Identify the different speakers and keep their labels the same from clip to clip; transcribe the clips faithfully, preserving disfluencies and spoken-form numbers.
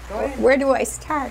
Speaker 1: Go ahead.
Speaker 2: Where do I start?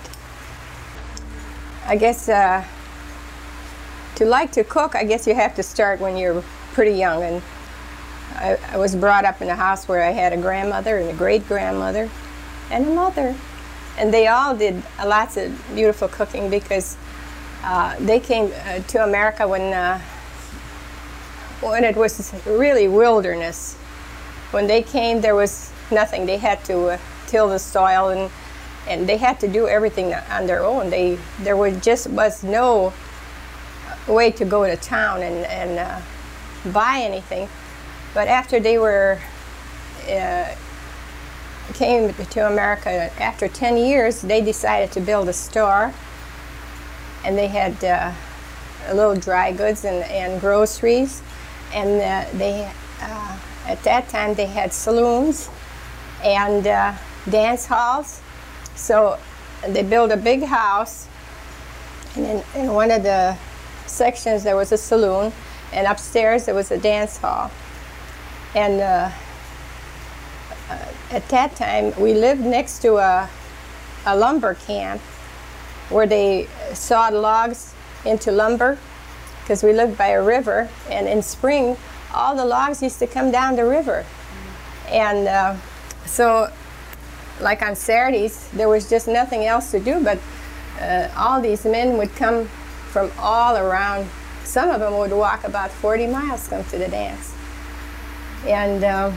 Speaker 2: I guess uh, to like to cook, I guess you have to start when you're pretty young. And I, I was brought up in a house where I had a grandmother and a great-grandmother and a mother. And they all did lots of beautiful cooking because uh, they came uh, to America when, uh, when it was really wilderness. When they came, there was nothing. They had to uh, till the soil, and and they had to do everything on their own. They there was just was no way to go to town and and uh, buy anything. But after they were uh, came to America, after ten years, they decided to build a store, and they had uh, a little dry goods and, and groceries, and uh, they uh, at that time they had saloons and uh, dance halls. So they built a big house, and in, in one of the sections there was a saloon, and upstairs there was a dance hall. And uh, uh, at that time we lived next to a, a lumber camp where they sawed logs into lumber, because we lived by a river, and in spring all the logs used to come down the river. And uh, so like on Saturdays, there was just nothing else to do, but uh, all these men would come from all around. Some of them would walk about forty miles to come to the dance. And uh,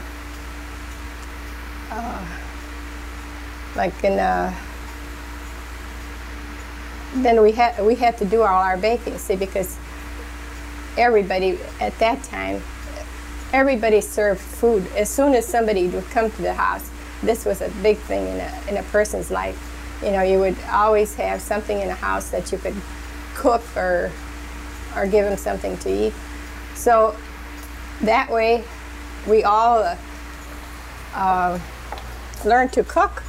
Speaker 2: uh, like in, uh, then we had, we had to do all our baking, see, because everybody at that time, everybody served food. As soon as somebody would come to the house, this was a big thing in a, in a person's life. You know, you would always have something in the house that you could cook or, or give them something to eat. So that way, we all uh, uh, learned to cook.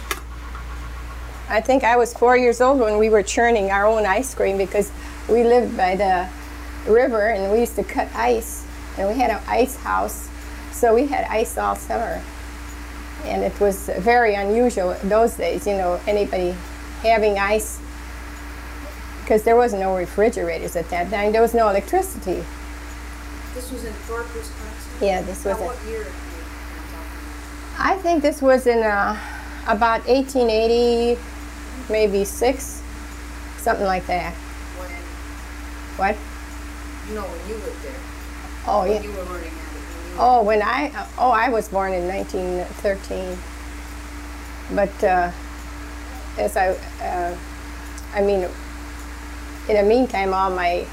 Speaker 2: I think I was four years old when we were churning our own ice cream, because we lived by the river and we used to cut ice, and we had an ice house, so we had ice all summer. And it was very unusual those days, you know, anybody having ice, because there was no refrigerators at that time. There was no electricity.
Speaker 1: This was in Thorpe, Wisconsin?
Speaker 2: Yeah, this was.
Speaker 1: Now, what year are you talking about?
Speaker 2: I think this was in uh, about eighteen eighty, maybe six, something like that.
Speaker 1: When?
Speaker 2: What?
Speaker 1: No, when you lived there.
Speaker 2: Oh,
Speaker 1: when
Speaker 2: yeah.
Speaker 1: you were learning how to do
Speaker 2: Oh, when I, uh, oh, I was born in nineteen thirteen. But uh, as I, uh, I mean, in the meantime, all my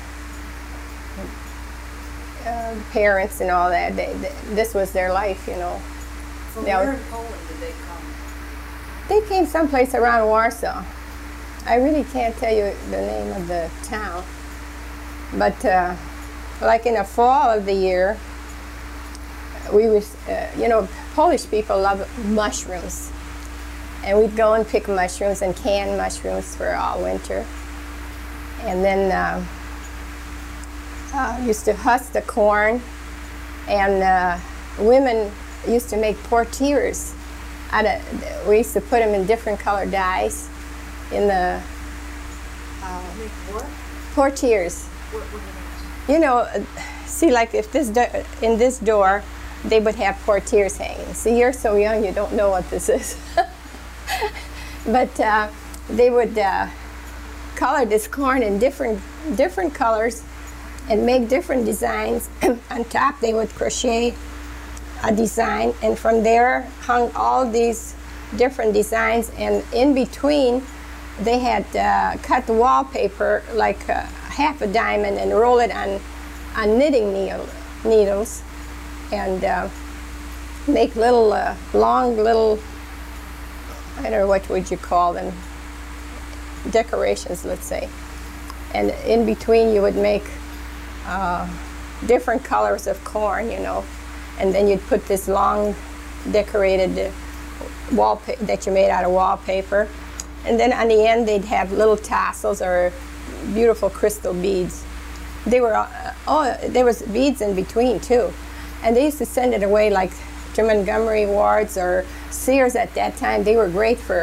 Speaker 2: uh, parents and all that, they, they, this was their life, you know.
Speaker 1: From
Speaker 2: They
Speaker 1: where
Speaker 2: were-
Speaker 1: in Poland did they come?
Speaker 2: They came someplace around Warsaw. I really can't tell you the name of the town. But uh, like in the fall of the year, we was, uh, you know, Polish people love mushrooms. And we'd go and pick mushrooms and can mushrooms for all winter. And then uh, uh, used to husk the corn. And uh, women used to make portieres. Out of, we used to put them in different color dyes in the uh,
Speaker 1: Make what?
Speaker 2: portieres.
Speaker 1: What, what do
Speaker 2: You know, uh, see, like if this do- in this door, they would have portieres hanging. See, you're so young, you don't know what this is. But uh, they would uh, color this corn in different different colors and make different designs. On top, they would crochet a design, and from there hung all these different designs. And in between, they had uh, cut the wallpaper like uh, half a diamond and roll it on on knitting needle, needles, and uh, make little uh, long little, I don't know, what would you call them, decorations, let's say. And in between you would make uh, different colors of corn, you know, and then you'd put this long decorated uh, wallpaper that you made out of wallpaper. And then on the end they'd have little tassels or beautiful crystal beads. They were, uh, oh, there was beads in between too. And they used to send it away like to Montgomery Ward's or Sears at that time. They were great for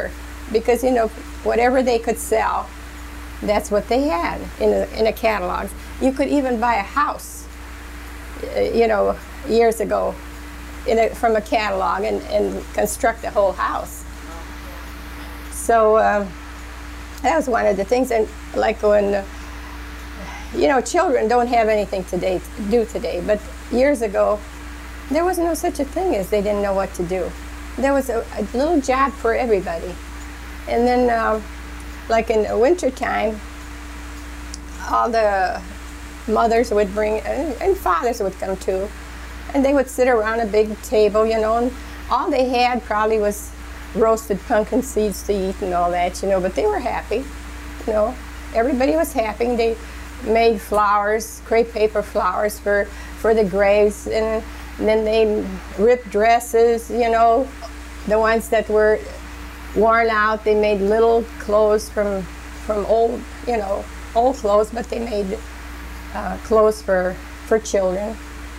Speaker 2: because, you know, whatever they could sell, that's what they had in a, in a catalog. You could even buy a house, uh, you know, years ago in a, from a catalog and, and construct a whole house. So um, that was one of the things. And like when, uh, you know, children don't have anything today to do today, but years ago, there was no such a thing as they didn't know what to do. There was a, a little job for everybody. And then, um, like in the winter time, all the mothers would bring, and, and fathers would come too, and they would sit around a big table, you know, and all they had probably was roasted pumpkin seeds to eat and all that, you know, but they were happy, you know. Everybody was happy. They made flowers, crepe paper flowers for, for the graves, and, and then they ripped dresses, you know, the ones that were worn out. They made little clothes from, from old, you know, old clothes, but they made uh, clothes for, for children.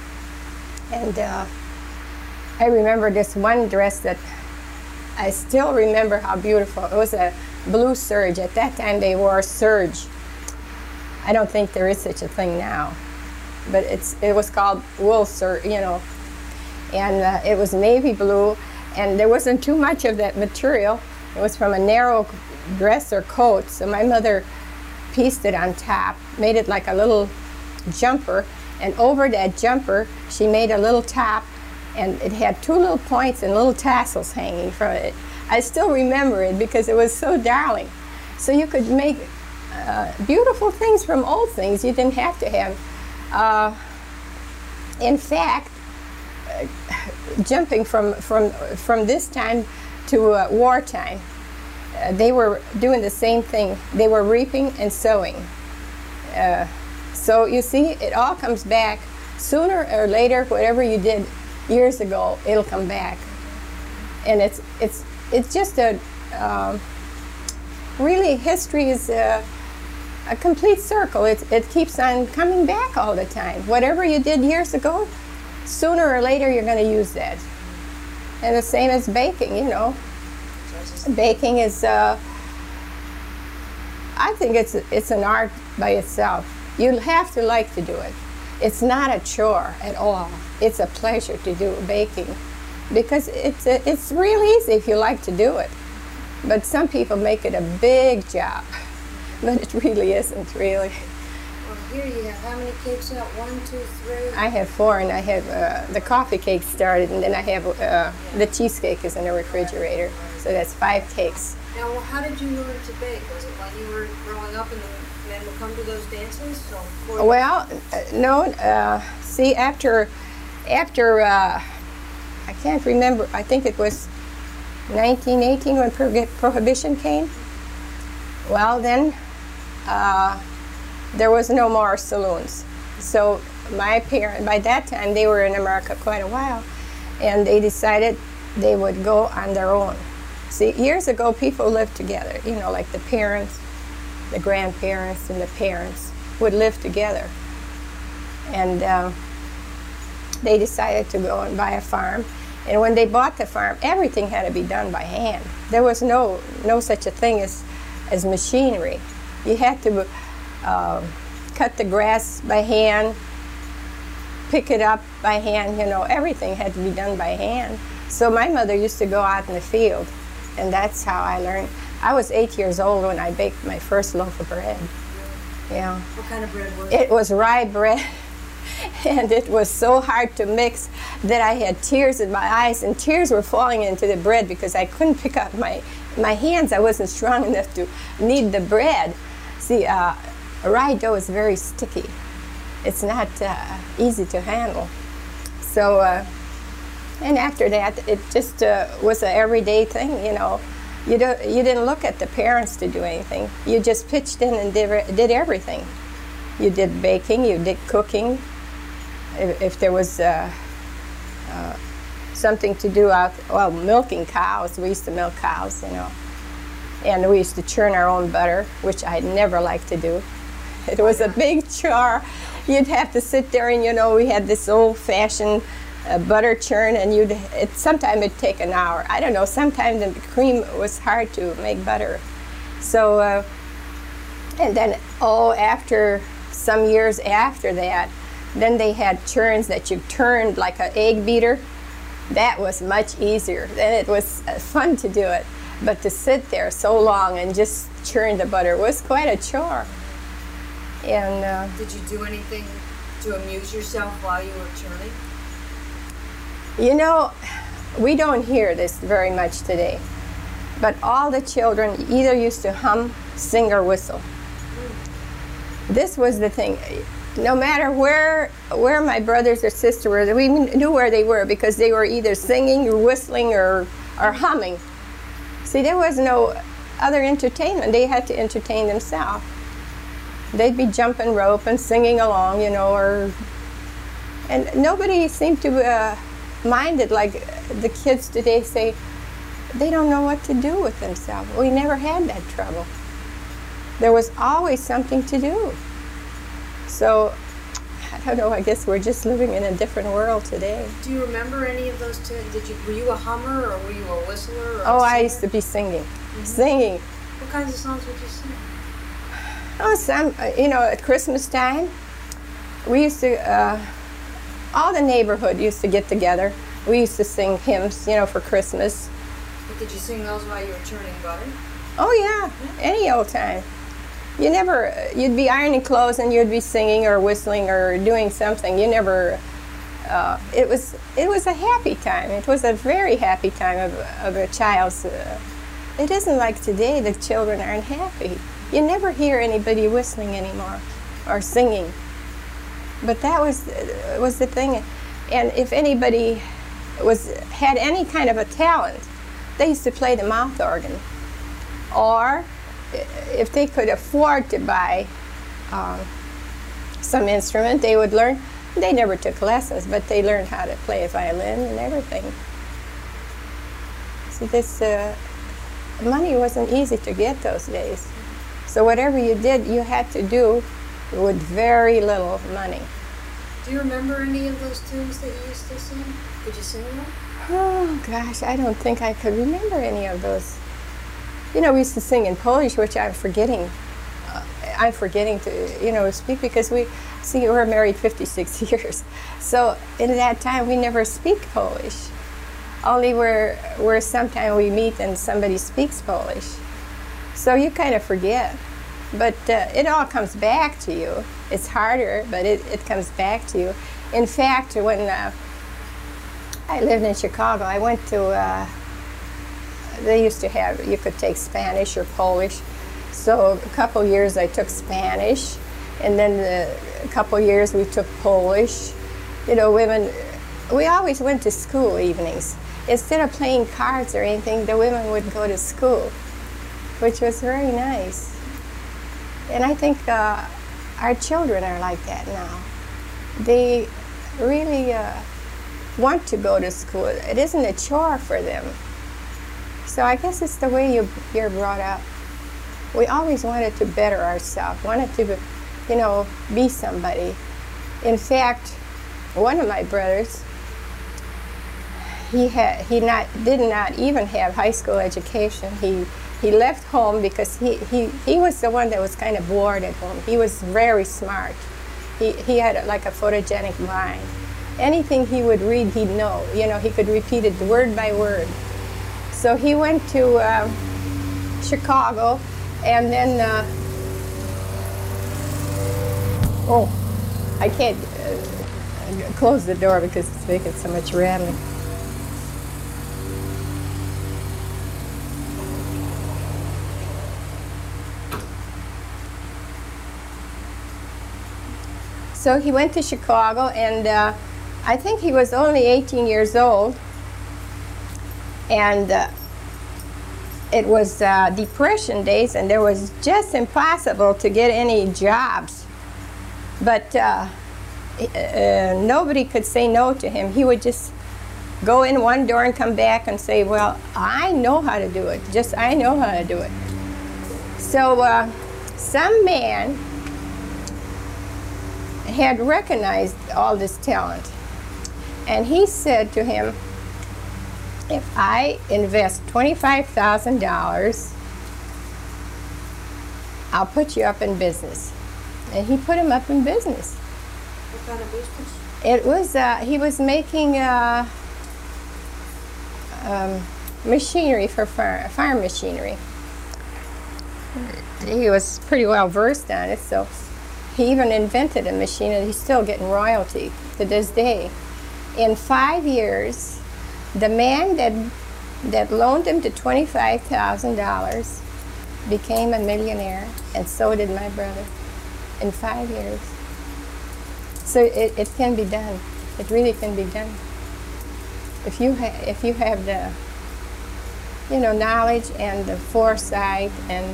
Speaker 2: And uh, I remember this one dress that I still remember how beautiful. It was a blue serge. At that time they wore serge. I don't think there is such a thing now, but it's it was called wool serge, you know, and uh, it was navy blue, and there wasn't too much of that material. It was from a narrow dress or coat, so my mother pieced it on top, made it like a little jumper, and over that jumper she made a little top, and it had two little points and little tassels hanging from it. I still remember it because it was so darling. So you could make uh, beautiful things from old things. You didn't have to have. Uh, in fact, uh, jumping from, from, from this time to uh, wartime, uh, they were doing the same thing. They were reaping and sowing. Uh, so you see, it all comes back. Sooner or later, whatever you did years ago, it'll come back. And it's, it's, it's just a, um, really history is a, a complete circle. It, it keeps on coming back all the time. Whatever you did years ago, sooner or later you're going to use that. And the same as baking, you know. Baking is, uh, I think it's, it's an art by itself. You have to like to do it. It's not a chore at all. It's a pleasure to do baking because it's, a, it's real easy if you like to do it. But some people make it a big job, but it really isn't, really.
Speaker 1: Well, here you have how many cakes out? One, two, three?
Speaker 2: I have four, and I have uh, the coffee cake started, and then I have uh, the cheesecake is in the refrigerator. So that's five cakes.
Speaker 1: Now, well, how did you learn to bake? Was it when you were growing up and the men would come to those dances? So for
Speaker 2: well, uh, no. Uh, see, after, after uh, I can't remember. I think it was nineteen eighteen when pro Prohibition came. Well, then uh, there was no more saloons. So my parents, by that time, they were in America quite a while, and they decided they would go on their own. See, years ago, people lived together, you know, like the parents, the grandparents, and the parents would live together. And uh, they decided to go and buy a farm. And when they bought the farm, everything had to be done by hand. There was no, no such a thing as, as machinery. You had to uh, cut the grass by hand, pick it up by hand, you know, everything had to be done by hand. So my mother used to go out in the field, and that's how I learned. I was eight years old when I baked my first loaf of bread. Yeah.
Speaker 1: What kind of bread was it?
Speaker 2: It was rye bread, and it was so hard to mix that I had tears in my eyes, and tears were falling into the bread because I couldn't pick up my, my hands. I wasn't strong enough to knead the bread. See, uh, rye dough is very sticky. It's not uh, easy to handle. So, uh, and after that, it just uh, was an everyday thing, you know. You, don't, you didn't look at the parents to do anything. You just pitched in and did, did everything. You did baking, you did cooking. If, if there was uh, uh, something to do out, well, milking cows, we used to milk cows, you know. And we used to churn our own butter, which I never liked to do. It was a big chore. You'd have to sit there and, you know, we had this old-fashioned a butter churn, and you'd it sometimes it'd take an hour. I don't know. Sometimes the cream was hard to make butter. So, uh, and then oh, after some years after that, then they had churns that you turned like an egg beater. That was much easier. Then it was uh, fun to do it, but to sit there so long and just churn the butter was quite a chore. And uh,
Speaker 1: did you do anything to amuse yourself while you were churning?
Speaker 2: You know, we don't hear this very much today, but all the children either used to hum, sing, or whistle. Mm. This was the thing. No matter where where my brothers or sisters were, we knew where they were because they were either singing or whistling or, or humming. See, there was no other entertainment. They had to entertain themselves. They'd be jumping rope and singing along, you know, or and nobody seemed to uh, mind it like the kids today say. They don't know what to do with themselves. We never had that trouble. There was always something to do. So, I don't know, I guess we're just living in a different world today.
Speaker 1: Do you remember any of those two? Did you, were you a hummer or were you a whistler? Or
Speaker 2: oh,
Speaker 1: a
Speaker 2: I used to be singing. Mm-hmm. Singing.
Speaker 1: What kinds of songs would you sing?
Speaker 2: Oh, some, you know, at Christmas time, we used to, uh, all the neighborhood used to get together. We used to sing hymns, you know, for Christmas.
Speaker 1: But did you sing those while you were churning butter?
Speaker 2: Oh, yeah, any old time. You never, you'd be ironing clothes and you'd be singing or whistling or doing something. You never, uh, it was it was a happy time. It was a very happy time of, of a child's, uh, it isn't like today the children aren't happy. You never hear anybody whistling anymore or singing. But that was, uh, was the thing. And if anybody was had any kind of a talent, they used to play the mouth organ. Or if they could afford to buy um, some instrument, they would learn. They never took lessons, but they learned how to play a violin and everything. See, this uh, money wasn't easy to get those days. So whatever you did, you had to do with very little money.
Speaker 1: Do you remember any of those tunes that you used to sing? Could you sing them?
Speaker 2: Oh, gosh, I don't think I could remember any of those. You know, we used to sing in Polish, which I'm forgetting. Uh, I'm forgetting to, you know, speak because we, see, we're married fifty-six years. So in that time, we never speak Polish. Only where, where sometime we meet and somebody speaks Polish. So you kind of forget. But uh, it all comes back to you. It's harder, but it, it comes back to you. In fact, when uh, I lived in Chicago, I went to, uh, they used to have, you could take Spanish or Polish. So a couple years I took Spanish, and then the, a couple years we took Polish. You know, women, we always went to school evenings. Instead of playing cards or anything, the women would go to school, which was very nice. And I think uh, our children are like that now. They really uh, want to go to school. It isn't a chore for them. So I guess it's the way you, you're brought up. We always wanted to better ourselves, wanted to, you know, be somebody. In fact, one of my brothers, he had he not did not even have high school education. He he left home because he, he, he was the one that was kind of bored at home. He was very smart. He he had like a photogenic mind. Anything he would read, he'd know. You know, he could repeat it word by word. So he went to uh, Chicago, and then, uh, oh, I can't uh, close the door because it's making so much rattling. So he went to Chicago, and uh, I think he was only eighteen years old. And uh, it was uh, Depression days, and there was just impossible to get any jobs. But uh, uh, nobody could say no to him. He would just go in one door and come back and say, well, I know how to do it. Just, I know how to do it. So uh, some man had recognized all this talent. And he said to him, if I invest twenty-five thousand dollars, I'll put you up in business. And he put him up in business.
Speaker 1: What kind of business?
Speaker 2: It was, uh, he was making uh, um, machinery for farm, farm machinery. He was pretty well versed on it, so he even invented a machine, and he's still getting royalty to this day. In five years, the man that that loaned him to twenty-five thousand dollars became a millionaire, and so did my brother. In five years. So it, it can be done. It really can be done. If you ha if you have the, you know, knowledge and the foresight, and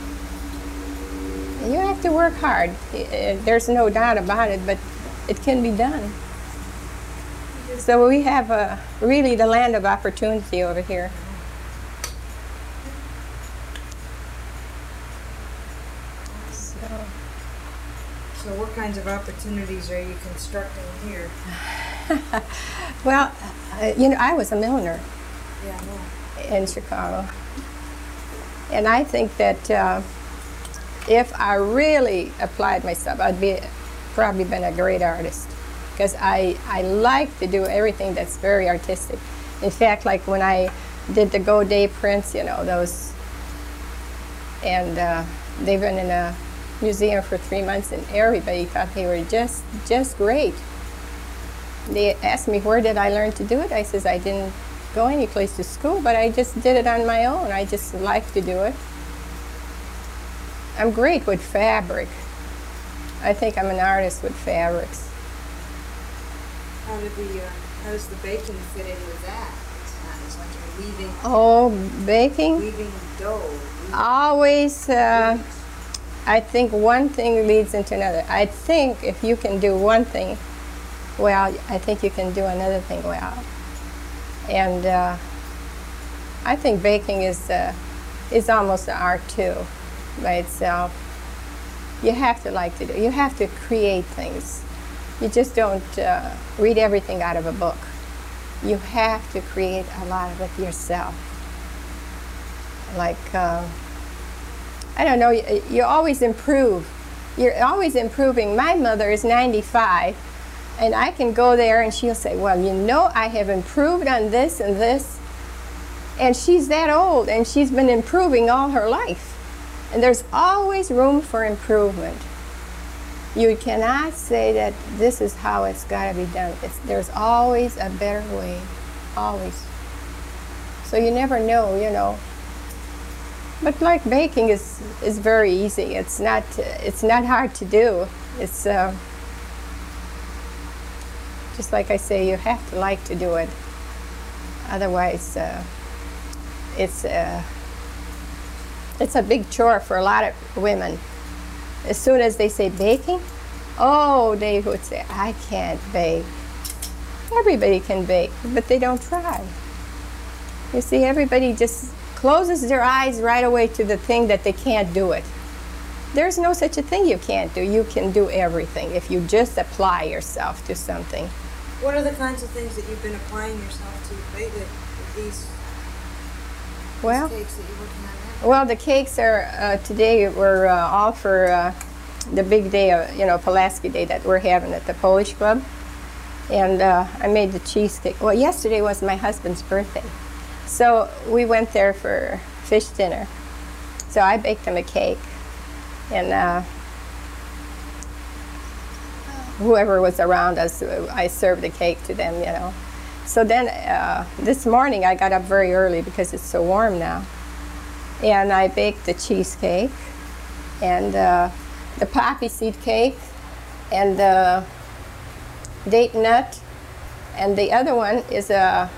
Speaker 2: you have to work hard. There's no doubt about it, but it can be done. So we have a, really the land of opportunity over here. So,
Speaker 1: So what kinds of opportunities are you constructing here?
Speaker 2: well, uh, you know, I was a milliner
Speaker 1: Yeah, I know.
Speaker 2: in Chicago. And I think that uh, if I really applied myself, I'd be probably been a great artist. Because I, I like to do everything that's very artistic. In fact, like when I did the Godet prints, you know, those, and uh, they've been in a museum for three months, and everybody thought they were just, just great. They asked me, where did I learn to do it? I says, I didn't go any place to school, but I just did it on my own. I just like to do it. I'm great with fabric. I think I'm an artist with fabrics.
Speaker 1: How did the uh, how does the baking fit in with that? It's not. It's like you're weaving,
Speaker 2: Oh, baking?
Speaker 1: weaving dough. Weaving
Speaker 2: Always, uh,
Speaker 1: goods.
Speaker 2: I think one thing leads into another. I think if you can do one thing well, I think you can do another thing well. And uh, I think baking is, uh, is almost an art too, by itself. You have to like to do, you have to create things. You just don't uh, read everything out of a book. You have to create a lot of it yourself. Like, uh, I don't know, you, you always improve. You're always improving. My mother is ninety-five, and I can go there and she'll say, well, you know, I have improved on this and this. And she's that old, and she's been improving all her life. And there's always room for improvement. You cannot say that this is how it's got to be done. It's, there's always a better way, always. So you never know, you know. But like baking is is very easy. It's not it's not hard to do. It's uh, just like I say, you have to like to do it. Otherwise, uh, it's uh, it's a big chore for a lot of women. As soon as they say baking, oh, they would say, I can't bake. Everybody can bake, but they don't try. You see, everybody just closes their eyes right away to the thing that they can't do it. There's no such a thing you can't do. You can do everything if you just apply yourself to something.
Speaker 1: What are the kinds of things that you've been applying yourself to lately with these,
Speaker 2: Well,
Speaker 1: these cakes that you're working on now?
Speaker 2: well, the cakes are uh, today were uh, all for uh, the big day, of, you know, Pulaski Day that we're having at the Polish Club. And uh, I made the cheesecake. Well, yesterday was my husband's birthday. So we went there for fish dinner. So I baked him a cake, and uh, whoever was around us, I served the cake to them, you know. So then uh, this morning I got up very early because it's so warm now, and I baked the cheesecake and uh, the poppy seed cake and the date nut, and the other one is a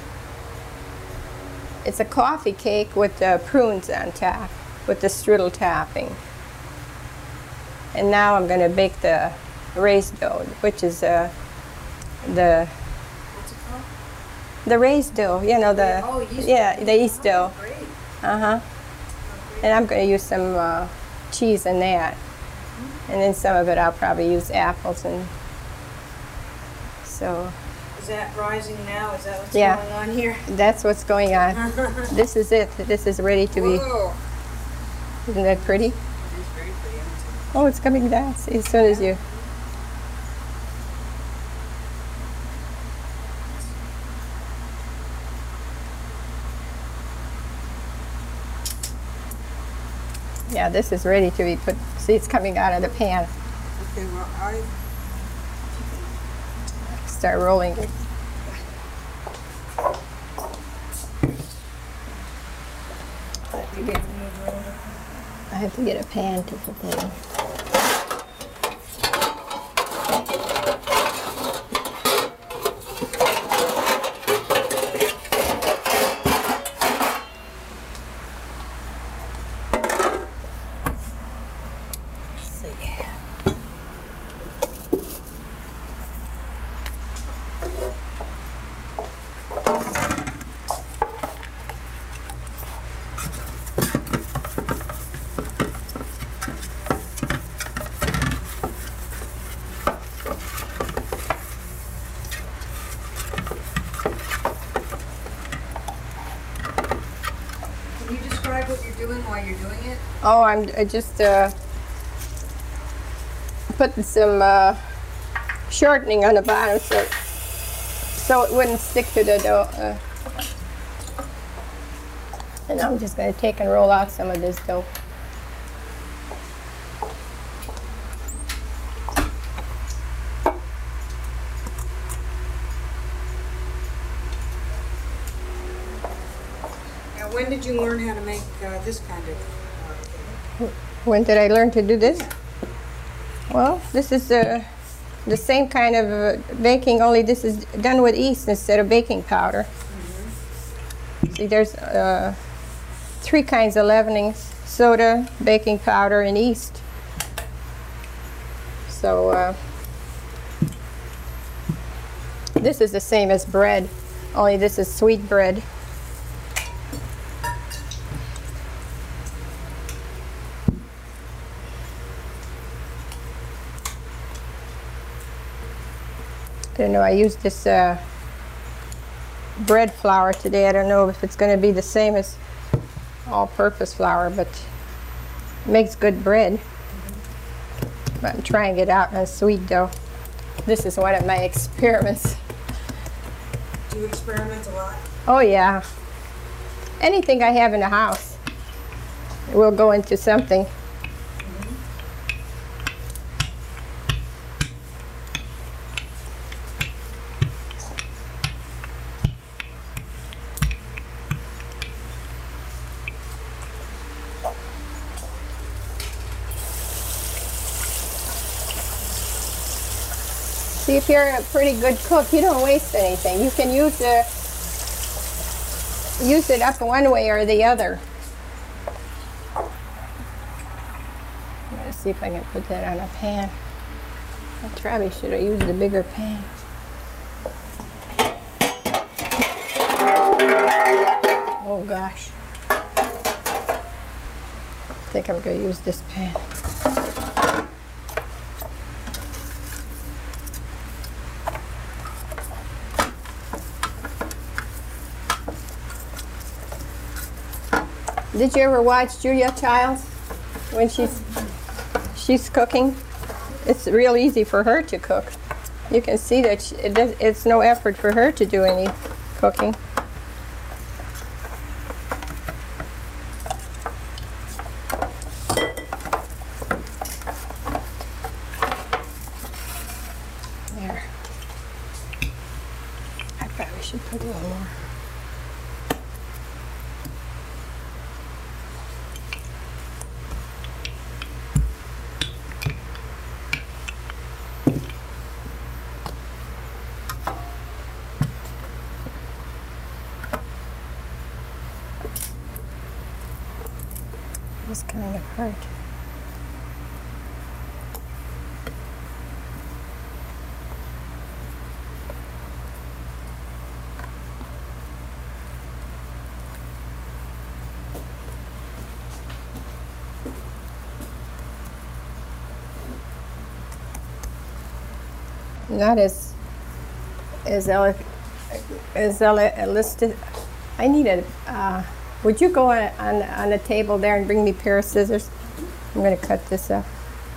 Speaker 2: It's a coffee cake with the prunes on top, with the strudel topping. And now I'm going to bake the raised dough, which is uh, the
Speaker 1: What's it called?
Speaker 2: the raised dough. You know the
Speaker 1: Oh, yeast
Speaker 2: yeah
Speaker 1: dough.
Speaker 2: the yeast dough.
Speaker 1: Oh, great.
Speaker 2: Uh huh.
Speaker 1: Oh, great.
Speaker 2: And I'm going to use some uh, cheese in that, and then some of it I'll probably use apples and so.
Speaker 1: Is that rising now? Is that what's
Speaker 2: Yeah.
Speaker 1: going on here?
Speaker 2: That's what's going on. This is it. This is ready to be.
Speaker 1: Whoa.
Speaker 2: Isn't that pretty?
Speaker 1: It is very pretty. isn't it?
Speaker 2: Oh, it's coming down. See, as soon as you. Yeah, this is ready to be put. See, it's coming out of the pan.
Speaker 1: Okay, well, I
Speaker 2: Start rolling it.
Speaker 1: you get to move over.
Speaker 2: I have to get a pan to put that in.
Speaker 1: Let's see. Can you describe what you're doing while you're doing it?
Speaker 2: Oh, I'm I just uh, putting some uh, shortening on the bottom so so it wouldn't stick to the dough. Uh, and I'm just going to take and roll out some of this dough.
Speaker 1: Now, when did you learn how to make uh, this kind of uh,
Speaker 2: When did I learn to do this? Well, this is uh, the same kind of uh, baking, only this is done with yeast instead of baking powder. Mm-hmm. See, there's uh, three kinds of leavenings: soda, baking powder, and yeast. So uh, this is the same as bread, only this is sweet bread. I don't know, I used this uh, bread flour today. I don't know if it's going to be the same as all-purpose flour, but it makes good bread. Mm-hmm. But I'm trying it out on sweet dough. This is one of my experiments.
Speaker 1: Do you experiment a lot?
Speaker 2: Oh yeah. Anything I have in the house will go into something. See, if you're a pretty good cook, you don't waste anything. You can use the use it up one way or the other. Let's see if I can put that on a pan. I probably should have used a bigger pan. Oh gosh. I think I'm going to use this pan. Did you ever watch Julia Childs when she's she's cooking? It's real easy for her to cook. You can see that she, it does, it's no effort for her to do any cooking. There. I probably should put a little more. It's kind of hard. Not as is Ella, is Ella listed? I need a, uh, would you go on, on, on the table there and bring me a pair of scissors? I'm gonna cut this up.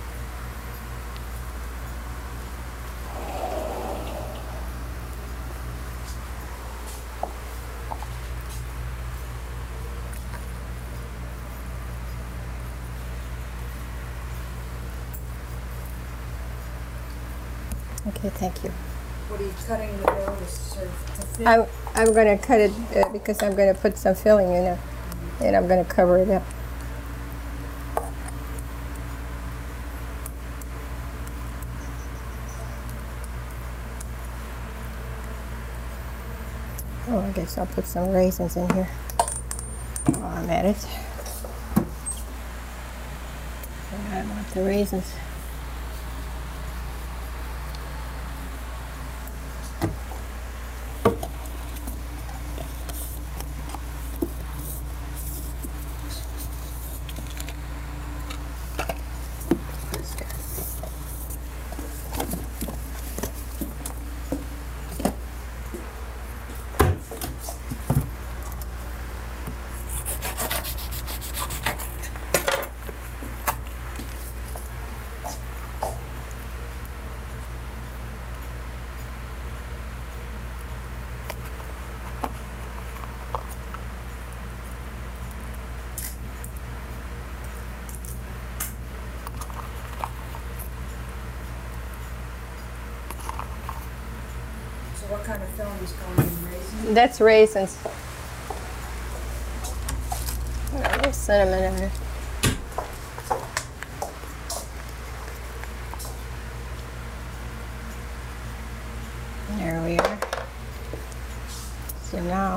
Speaker 2: Okay, thank you.
Speaker 1: What are you cutting the dough to serve to fit?
Speaker 2: I'm, I'm going to cut it uh, because I'm going to put some filling in it, and I'm going to cover it up. Oh, I guess I'll put some raisins in here while I'm at it. And I want the raisins.
Speaker 1: So what kind of filling is going in, raisins?
Speaker 2: That's raisins. A little cinnamon in there. There we are. So now,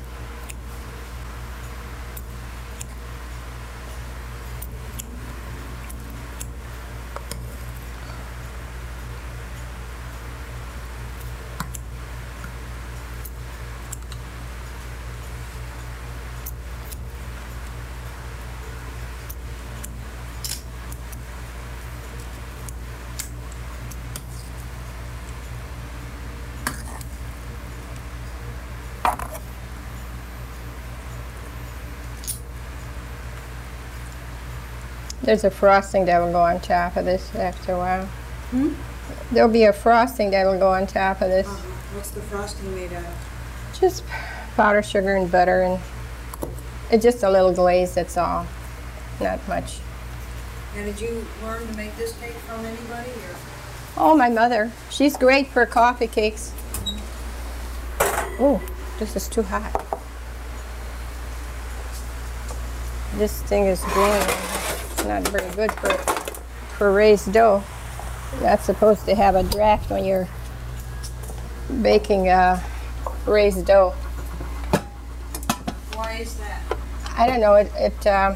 Speaker 2: there's a frosting that will go on top of this after a while.
Speaker 1: Hmm?
Speaker 2: There'll be a frosting that will go on top of this.
Speaker 1: Uh-huh. What's the frosting made out of?
Speaker 2: Just powdered sugar and butter, and it's just a little glaze, that's all. Not much.
Speaker 1: Now, did you learn to make this cake from anybody, or?
Speaker 2: Oh, my mother. She's great for coffee cakes. Oh, this is too hot. This thing is green. It's not very good for, for raised dough. You're not supposed to have a draft when you're baking uh, raised dough.
Speaker 1: Why is that?
Speaker 2: I don't know, it, it uh,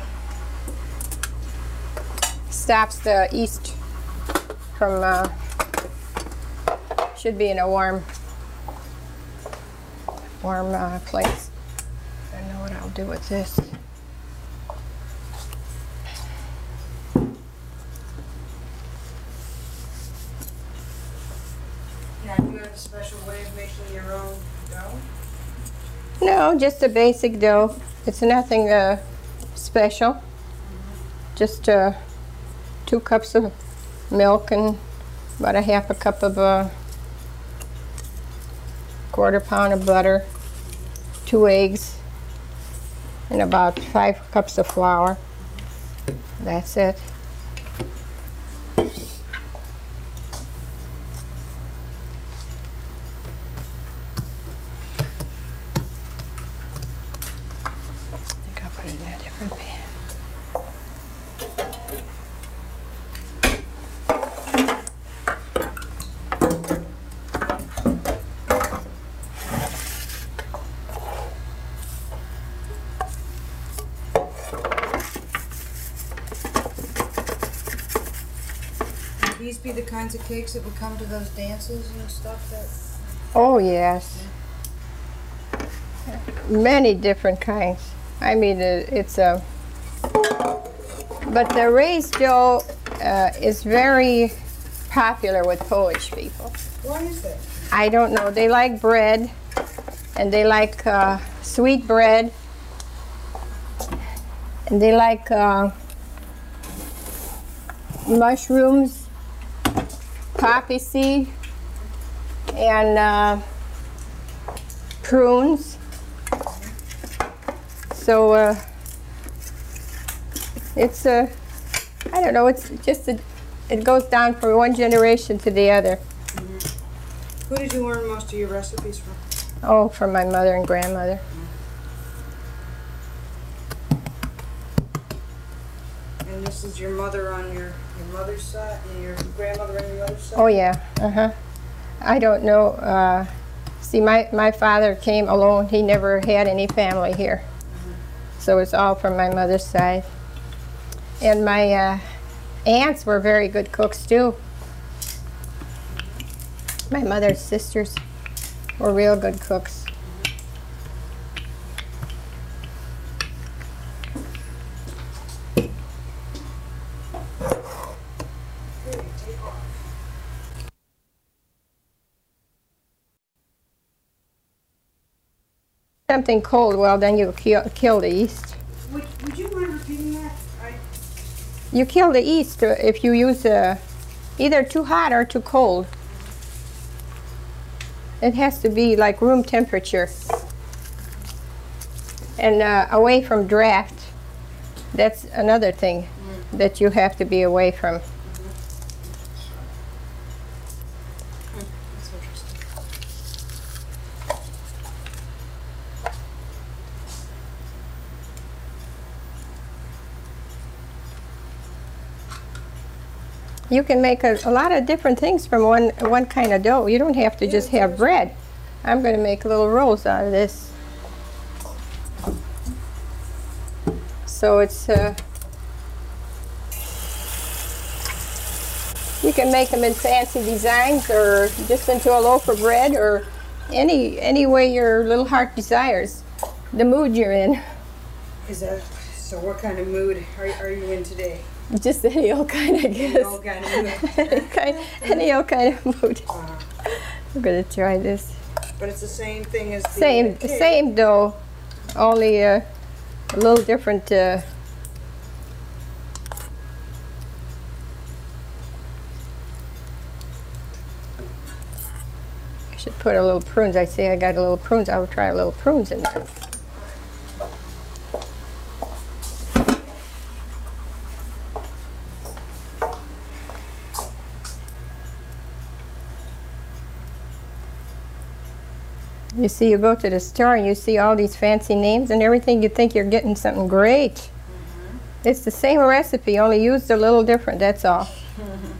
Speaker 2: stops the yeast from, uh, should be in a warm, warm uh, place. I know what I'll do with this.
Speaker 1: Now, do you have a special way of making your own dough?
Speaker 2: No, just a basic dough. It's nothing uh, special. Mm-hmm. Just uh, two cups of milk and about a half a cup of uh, quarter pound of butter, two eggs, and about five cups of flour. That's it. I think I'll put it in a different pan.
Speaker 1: These be the kinds of cakes that would come to those dances and stuff that...
Speaker 2: Oh, yes. Many different kinds. I mean, it, it's a... But the raised dough uh, is very popular with Polish people.
Speaker 1: Why is that?
Speaker 2: I don't know. They like bread, and they like uh, sweet bread, and they like uh, mushrooms, poppy seed, and uh, prunes. So uh, it's a, I don't know, it's just a, it goes down from one generation to the other.
Speaker 1: Mm-hmm. Who did you learn most of your recipes from?
Speaker 2: Oh, from my mother and grandmother.
Speaker 1: And this is your mother on your, your mother's side, and your grandmother on your mother's side?
Speaker 2: Oh yeah, uh-huh. I don't know, uh, see my, my father came alone. He never had any family here. Mm-hmm. So it's all from my mother's side. And my uh, aunts were very good cooks too. My mother's sisters were real good cooks. Something cold, well then you kill, kill the yeast.
Speaker 1: Would, would you mind repeating that? I...
Speaker 2: You kill the yeast if you use uh, either too hot or too cold. It has to be like room temperature and uh, away from draft. That's another thing mm. that you have to be away from.
Speaker 1: Mm-hmm. Mm, that's interesting.
Speaker 2: You can make a, a lot of different things from one, one kind of dough. You don't have to yeah, just have bread. I'm going to make little rolls out of this. So it's, uh, you can make them in fancy designs or just into a loaf of bread or any, any way your little heart desires, the mood you're in.
Speaker 1: Is that, so what kind of mood are, are you in today?
Speaker 2: Just any old kind, I guess.
Speaker 1: Any old kind of mood.
Speaker 2: any, kind, any old kind of mood. Uh-huh. I'm going to try this.
Speaker 1: But it's the same thing as the
Speaker 2: Same,
Speaker 1: cake.
Speaker 2: Same dough, only uh, a little different. Uh, I should put a little prunes. I say I got a little prunes. I will try a little prunes in there. You see, you go to the store and you see all these fancy names and everything, you think you're getting something great. Mm-hmm. It's the same recipe, only used a little different, that's all.
Speaker 1: Mm-hmm.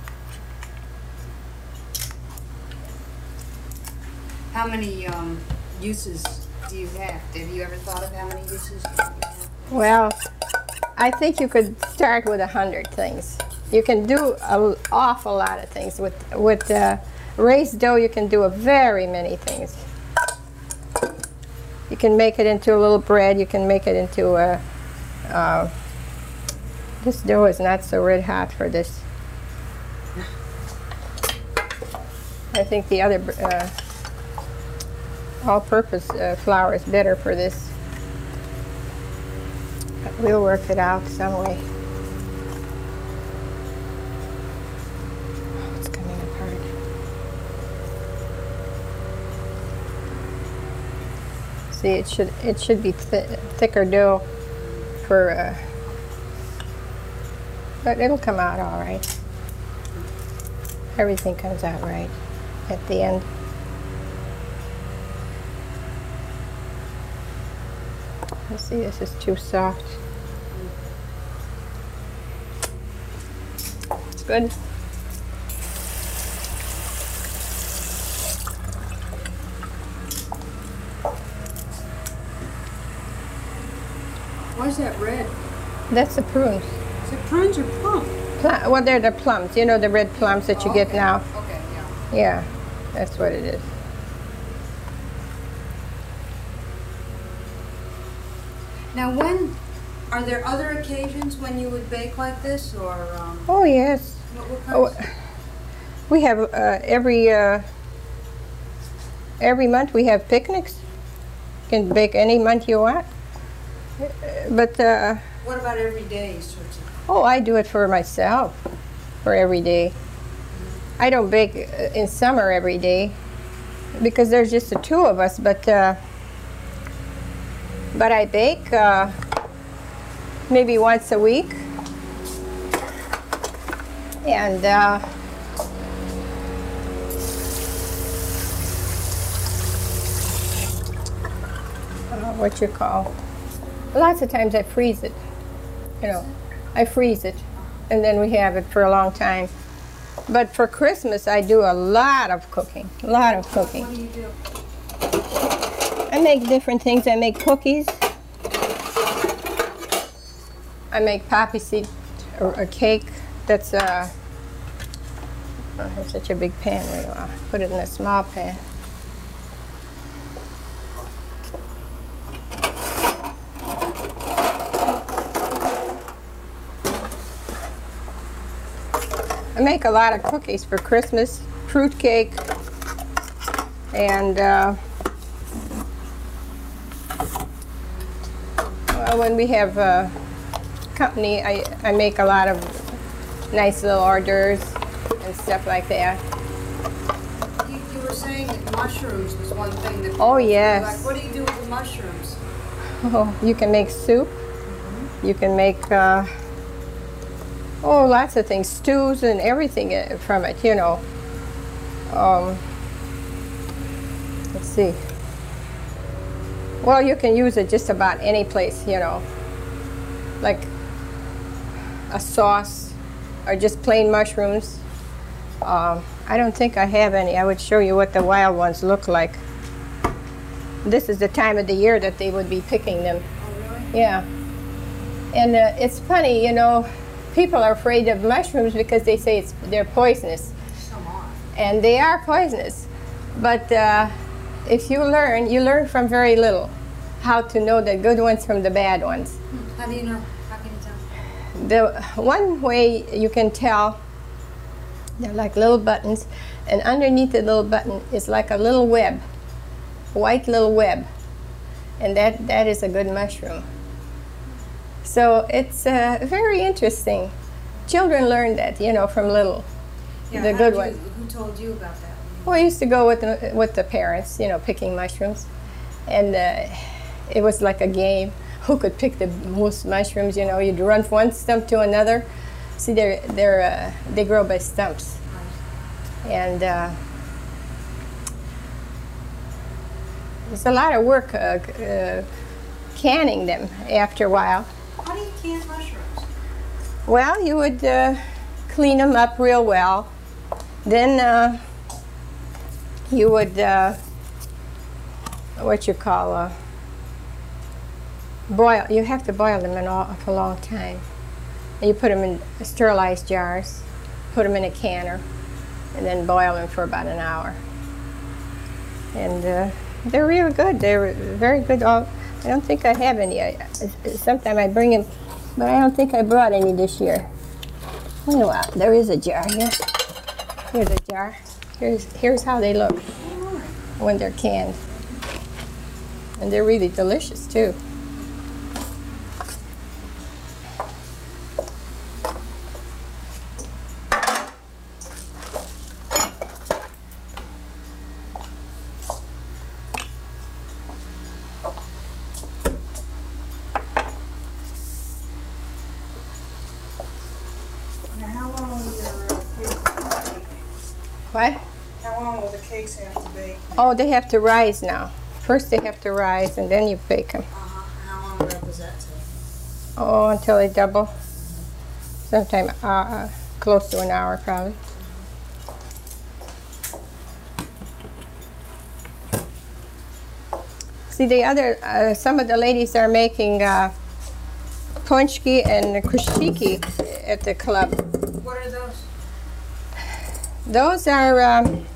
Speaker 1: How many um, uses do you have? Have you ever thought of how many uses you have?
Speaker 2: Well, I think you could start with a hundred things. You can do an awful lot of things. With, with uh, raised dough, you can do a very many things. You can make it into a little bread. You can make it into a, uh, this dough is not so red hot for this. I think the other uh, all-purpose uh, flour is better for this. But we'll work it out some way. Oh, it's coming apart. See, it should it should be th thicker dough for, uh, but it'll come out all right. Everything comes out right at the end. You see, this is too soft. It's good.
Speaker 1: Why is that red?
Speaker 2: That's the prunes.
Speaker 1: Is it prunes or plum?
Speaker 2: Plum, well, they're the plums. You know the red plums that you
Speaker 1: oh,
Speaker 2: get
Speaker 1: okay.
Speaker 2: now?
Speaker 1: Okay, yeah.
Speaker 2: Yeah, that's what it is.
Speaker 1: Now, when, are there other occasions when you would bake like this, or? Um,
Speaker 2: oh, yes.
Speaker 1: what, what kinds?
Speaker 2: Oh, we have uh, every, uh, every month we have picnics. You can bake any month you want. But, uh,
Speaker 1: What about every day, sort of?
Speaker 2: oh, I do it for myself, for every day. I don't bake uh, in summer every day because there's just the two of us, but, uh, but I bake uh, maybe once a week. And uh, uh, what you call, lots of times I freeze it, you know, I freeze it, and then we have it for a long time. But for Christmas, I do a lot of cooking, a lot of cooking.
Speaker 1: What do you do?
Speaker 2: I make different things. I make cookies. I make poppy seed, or a cake that's, uh, I have such a big pan. Where do I put it in a small pan? I make a lot of cookies for Christmas, fruit cake, and uh, well, when we have uh, company, I, I make a lot of nice little hors d'oeuvres and stuff like that.
Speaker 1: You, you were saying that mushrooms was one thing that.
Speaker 2: Oh,
Speaker 1: people
Speaker 2: yes.
Speaker 1: Like, what do you do with the mushrooms?
Speaker 2: Oh, you can make soup. Mm-hmm. You can make uh, oh, lots of things, stews and everything from it, you know. Um, let's see. Well, you can use it just about any place, you know. Like a sauce or just plain mushrooms. Um, I don't think I have any. I would show you what the wild ones look like. This is the time of the year that they would be picking them.
Speaker 1: Oh, really?
Speaker 2: Yeah. And uh, it's funny, you know, people are afraid of mushrooms because they say it's they're poisonous.
Speaker 1: Come on.
Speaker 2: And they are poisonous. But uh, if you learn, you learn from very little how to know the good ones from the bad ones.
Speaker 1: How do you know? How can you tell?
Speaker 2: The one way you can tell, they're like little buttons, and underneath the little button is like a little web, white little web, and that, that is a good mushroom. So it's uh, very interesting. Children learn that, you know, from little,
Speaker 1: Yeah,
Speaker 2: the
Speaker 1: how
Speaker 2: good
Speaker 1: did
Speaker 2: one.
Speaker 1: you- Who told you about that?
Speaker 2: Well, I used to go with the, with the parents, you know, picking mushrooms, and uh, it was like a game. Who could pick the most mushrooms? You know, you'd run from one stump to another. See, they're they're uh, they grow by stumps, and uh, there's a lot of work uh, uh, canning them after a while.
Speaker 1: How do you can mushrooms?
Speaker 2: Well, you would uh, clean them up real well. Then uh, you would, uh, what you call, uh, boil. You have to boil them an awful long time. And you put them in sterilized jars, put them in a canner, and then boil them for about an hour. And uh, they're really good. They're very good. All, I don't think I have any. I, sometime I bring them, but I don't think I brought any this year. Oh, wow, there is a jar here. Here's a jar. Here's, here's how they look when they're canned. And they're really delicious, too.
Speaker 1: Now, how long will your uh, cakes bake?
Speaker 2: What?
Speaker 1: How long will the cakes have to bake?
Speaker 2: Oh, they have to rise now. First they have to rise, and then you bake them.
Speaker 1: Uh-huh. How long does that take?
Speaker 2: Oh, until they double. Sometime uh, uh, close to an hour, probably. See, the other, uh, some of the ladies are making uh, ponchki and krishiki at the club.
Speaker 1: What are those?
Speaker 2: Those are, um,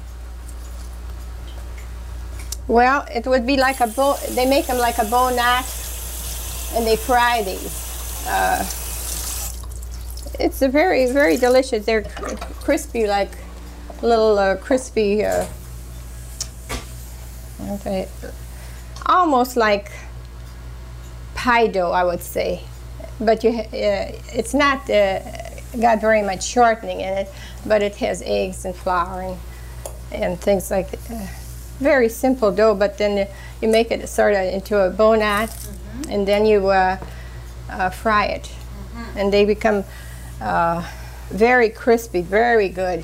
Speaker 2: well, it would be like a bow, they make them like a bow knot, and they fry these. Uh, it's a very, very delicious. They're crispy, like little uh, crispy uh, Okay. Almost like pie dough, I would say, but you, uh, it's not uh, got very much shortening in it, but it has eggs and flour and, and things like uh, very simple dough. But then you make it sort of into a bonat, mm-hmm. and then you uh, uh, fry it, mm-hmm. and they become uh, very crispy, very good.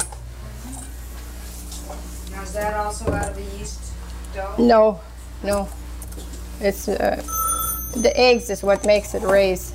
Speaker 1: Now is that also out of the yeast dough?
Speaker 2: No, no. It's uh, the eggs is what makes it raise.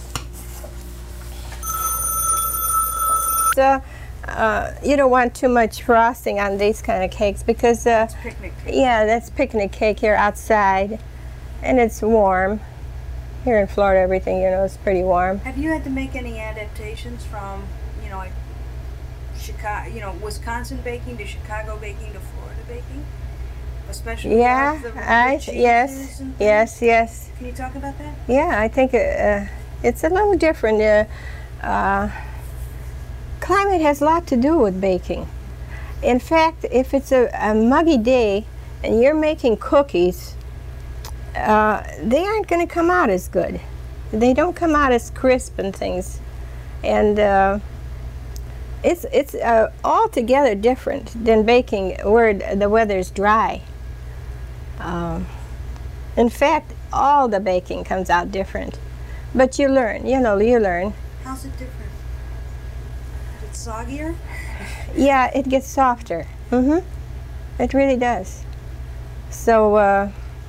Speaker 2: So, uh, you don't want too much frosting on these kind of cakes because uh,
Speaker 1: That's picnic cake.
Speaker 2: Yeah, that's picnic cake here outside, and it's warm. Here in Florida, everything, you know, is pretty warm.
Speaker 1: Have you had to make any adaptations from, you know, like Chicago, you know, Wisconsin baking to Chicago baking to Florida baking? Especially
Speaker 2: Yeah,
Speaker 1: with the
Speaker 2: I
Speaker 1: cheeses
Speaker 2: yes,
Speaker 1: and things?
Speaker 2: yes, yes.
Speaker 1: Can you talk about that?
Speaker 2: Yeah, I think uh, it's a little different. Uh, uh, climate has a lot to do with baking. In fact, if it's a, a muggy day and you're making cookies, uh, they aren't going to come out as good. They don't come out as crisp and things. And uh, it's, it's uh, altogether different than baking where the weather's dry. Um, in fact, all the baking comes out different. But you learn, you know, you learn.
Speaker 1: How's it different? It's soggier?
Speaker 2: Yeah, it gets softer. Mm-hmm. It really does. So uh,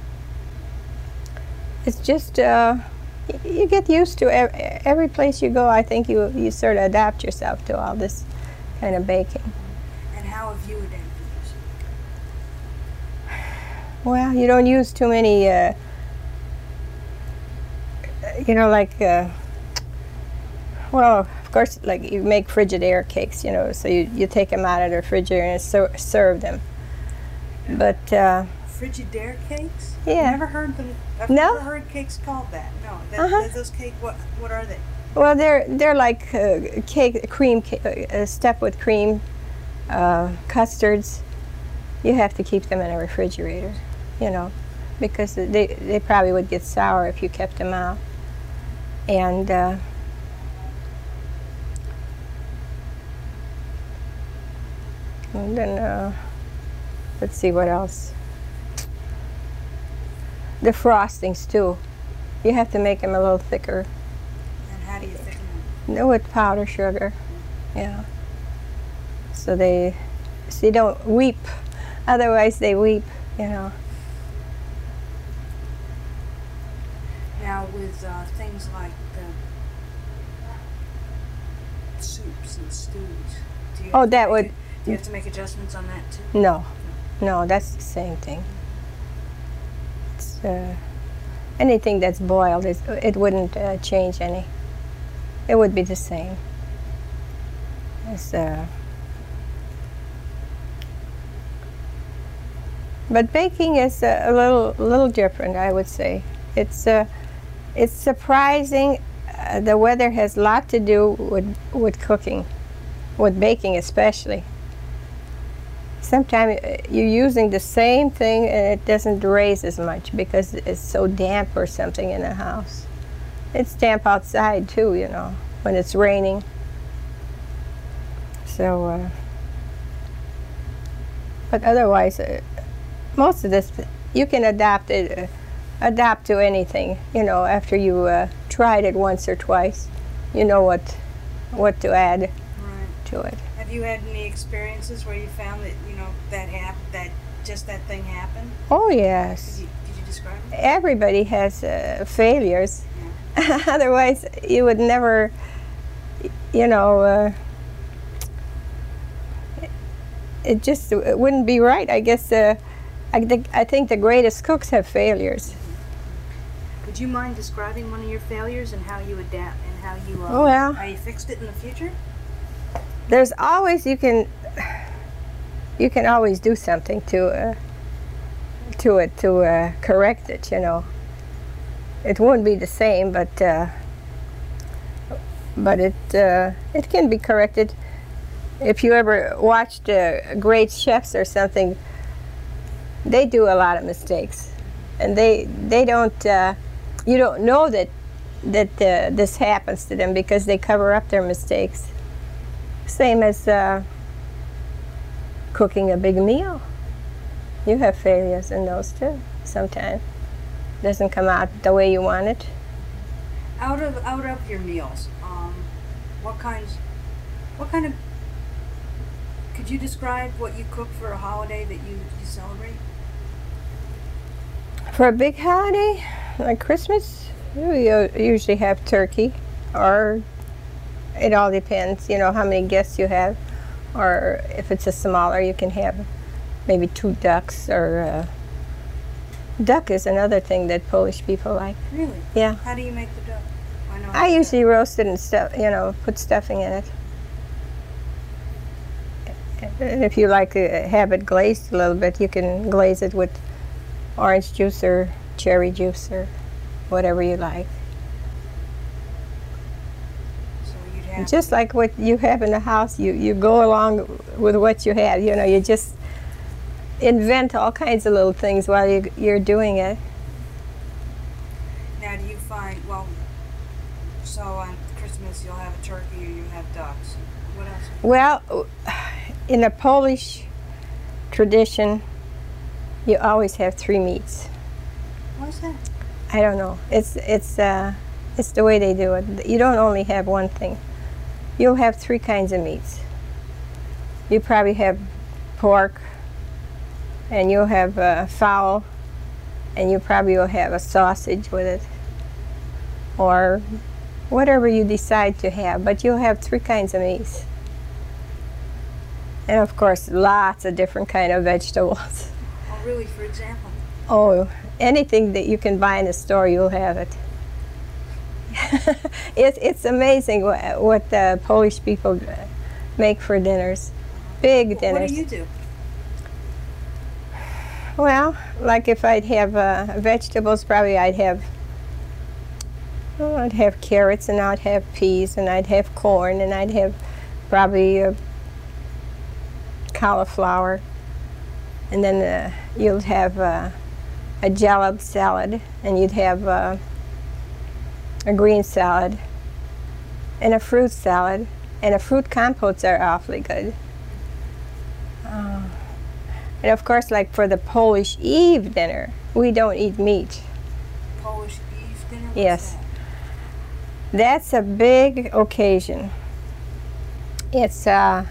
Speaker 2: it's just, uh, y- you get used to every, every place you go. I think you, you sort of adapt yourself to all this kind of baking.
Speaker 1: And how have you adapted yourself?
Speaker 2: Well, you don't use too many, uh, you know, like, uh, well, of course, like you make Frigidaire cakes, you know, so you, you take them out of the refrigerator and ser- serve them. But, uh,
Speaker 1: Frigidaire cakes?
Speaker 2: Yeah.
Speaker 1: Never heard them. I've
Speaker 2: No?
Speaker 1: never heard cakes called that. No. That,
Speaker 2: Uh-huh.
Speaker 1: that- those cake. What? What are they?
Speaker 2: well, they're they're like uh, cake, cream, ca- uh, stuffed with cream, uh, custards. You have to keep them in a refrigerator, you know, because they they probably would get sour if you kept them out. And uh, and then uh, let's see what else. The frostings too. You have to make them a little thicker.
Speaker 1: And how do you thicken them?
Speaker 2: No, with powdered sugar, yeah. So they, so they don't weep. Otherwise, they weep, you know.
Speaker 1: Now with uh, things like the soups and stews. Do you
Speaker 2: Oh,
Speaker 1: have to
Speaker 2: that
Speaker 1: make
Speaker 2: would-
Speaker 1: a- do you have to make adjustments on that too?
Speaker 2: No, no, that's the same thing. It's, uh, anything that's boiled, is, it wouldn't uh, change any. It would be the same. It's, uh, but baking is a, a little, little different, I would say. It's, uh, it's surprising. Uh, the weather has a lot to do with with cooking, with baking especially. Sometimes you're using the same thing and it doesn't raise as much because it's so damp or something in the house. It's damp outside too, you know, when it's raining. So, uh, but otherwise, uh, most of this, you can adapt it, uh, adapt to anything, you know, after you uh, tried it once or twice. You know what, what to add
Speaker 1: Right.
Speaker 2: to it.
Speaker 1: Have you had any experiences where you found that you know that hap- that just that thing happened?
Speaker 2: Oh,
Speaker 1: Could
Speaker 2: yes.
Speaker 1: you, could you describe it?
Speaker 2: Everybody has uh, failures.
Speaker 1: Yeah.
Speaker 2: Otherwise, you would never, you know, uh, it just it wouldn't be right. I guess uh, I, think, I think the greatest cooks have failures.
Speaker 1: Would you mind describing one of your failures and how you adapt and how you uh,
Speaker 2: Oh, well.
Speaker 1: how you fixed it in the future?
Speaker 2: There's always, you can, you can always do something to, uh, to it, to uh, correct it, you know. It won't be the same, but, uh, but it, uh, it can be corrected. If you ever watched uh, great chefs or something, they do a lot of mistakes, and they they don't. Uh, you don't know that that uh, this happens to them because they cover up their mistakes. Same as uh, cooking a big meal. You have failures in those too. Sometimes doesn't come out the way you want it.
Speaker 1: Out of out of your meals, um, what kinds, what kind of, could you describe what you cook for a holiday that you, you celebrate?
Speaker 2: For a big holiday, like Christmas, we u- usually have turkey, or it all depends, you know, how many guests you have, or if it's a smaller, you can have maybe two ducks, or uh, duck is another thing that Polish people like.
Speaker 1: Really?
Speaker 2: Yeah.
Speaker 1: How do you make the duck? I know.
Speaker 2: I usually roast it and stuff, you know, put stuffing in it. And if you like to have it glazed a little bit, you can glaze it with orange juice or cherry juice or whatever you like.
Speaker 1: So you'd have
Speaker 2: Just like what you have in the house, you, you go along with what you have. You know, you just invent all kinds of little things while you, you're doing it.
Speaker 1: Now, do you find, well, so on Christmas you'll have a turkey or you'll have ducks. What else?
Speaker 2: Well, in a Polish tradition, you always have three meats.
Speaker 1: What's that?
Speaker 2: I don't know. It's it's uh, it's the way they do it. You don't only have one thing. You'll have three kinds of meats. You probably have pork, and you'll have uh, fowl, and you probably will have a sausage with it, or whatever you decide to have. But you'll have three kinds of meats, and of course, lots of different kind of vegetables.
Speaker 1: Oh, really? For example?
Speaker 2: Oh, anything that you can buy in the store, you'll have it. it's, it's amazing what, what the Polish people make for dinners. Big
Speaker 1: Well,
Speaker 2: dinners.
Speaker 1: what do you do?
Speaker 2: Well, like if I'd have uh, vegetables, probably I'd have, oh, I'd have carrots, and I'd have peas, and I'd have corn, and I'd have probably uh, cauliflower, and then uh, you'll have uh, a jalap salad, and you'd have uh, a green salad, and a fruit salad, and a fruit compotes are awfully good. Uh, and of course, like for the Polish Eve dinner, we don't eat meat.
Speaker 1: Polish Eve dinner? What's
Speaker 2: Yes.
Speaker 1: that?
Speaker 2: That's a big occasion. It's uh,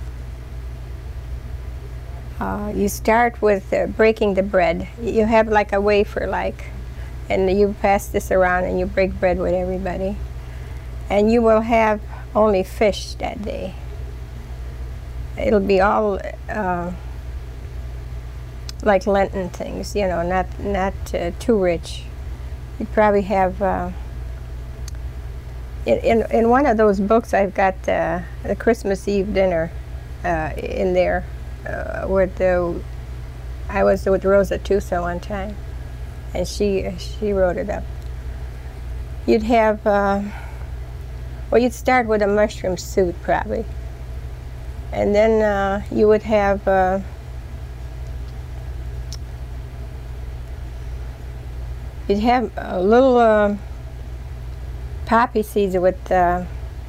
Speaker 2: uh, you start with uh, breaking the bread. You have like a wafer, like, and you pass this around and you break bread with everybody. And you will have only fish that day. It'll be all uh, like Lenten things, you know, not not uh, too rich. You'd probably have. Uh, In, in, in one of those books, I've got uh, the Christmas Eve dinner uh, in there. Uh, with the, I was with Rosa Tusa one time, and she she wrote it up. You'd have, uh, well, you'd start with a mushroom soup probably, and then uh, you would have uh, you'd have a little. Uh, poppy seeds with uh,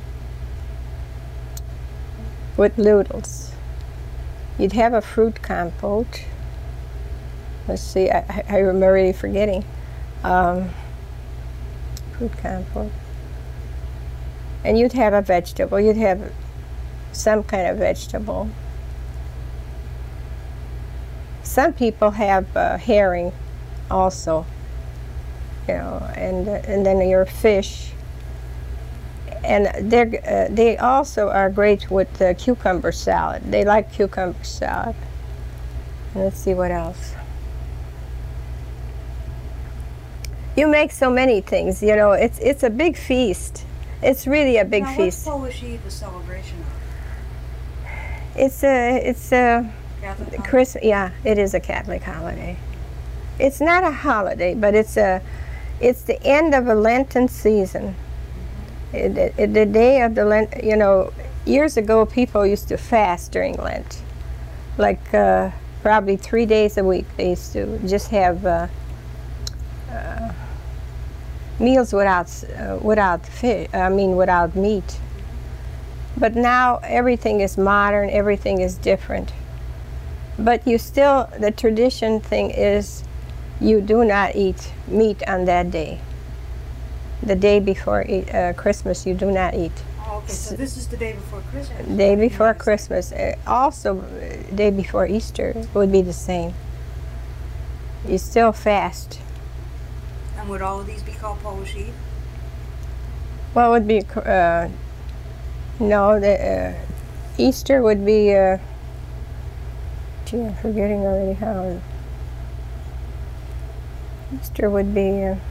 Speaker 2: with noodles. You'd have a fruit compote. Let's see, I, I, I'm already forgetting. Um, fruit compote. And you'd have a vegetable. You'd have some kind of vegetable. Some people have uh, herring also, you know, and uh, and then your fish. And they're, uh, they also are great with uh, cucumber salad. They like cucumber salad. And let's see what else. You make so many things, you know. It's it's a big feast. It's really a big
Speaker 1: now,
Speaker 2: feast.
Speaker 1: What's Polish Eve a celebration of?
Speaker 2: It's a it's a
Speaker 1: Catholic holiday?
Speaker 2: Chris. Yeah, it is a Catholic holiday. It's not a holiday, but it's a it's the end of a Lenten season. It, it, the day of the Lent, you know, years ago people used to fast during Lent. Like uh, probably three days a week. They used to just have uh, uh, meals without uh, without fish. I mean, without meat. But now everything is modern. Everything is different. But you still, the tradition thing is, you do not eat meat on that day. The day before uh, Christmas, you do not eat.
Speaker 1: Oh, okay, so this is the day before Christmas.
Speaker 2: Day before Christmas. Uh, also, uh, day before Easter would be the same. You still fast.
Speaker 1: And would all of these be called Polish Eve?
Speaker 2: Well, it would be, uh, no, the, uh, Easter would be, uh, gee, I'm forgetting already how. Easter would be, uh,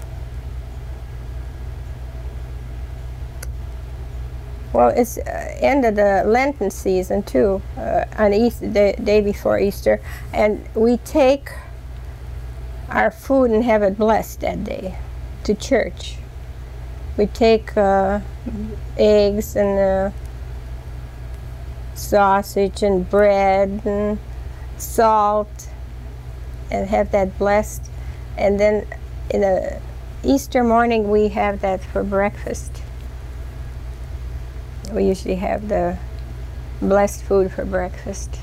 Speaker 2: well, it's uh, end of the Lenten season too, uh, on Easter, the day before Easter, and we take our food and have it blessed that day to church. We take uh, eggs and uh, sausage and bread and salt and have that blessed. And then in the Easter morning, we have that for breakfast. We usually have the blessed food for breakfast.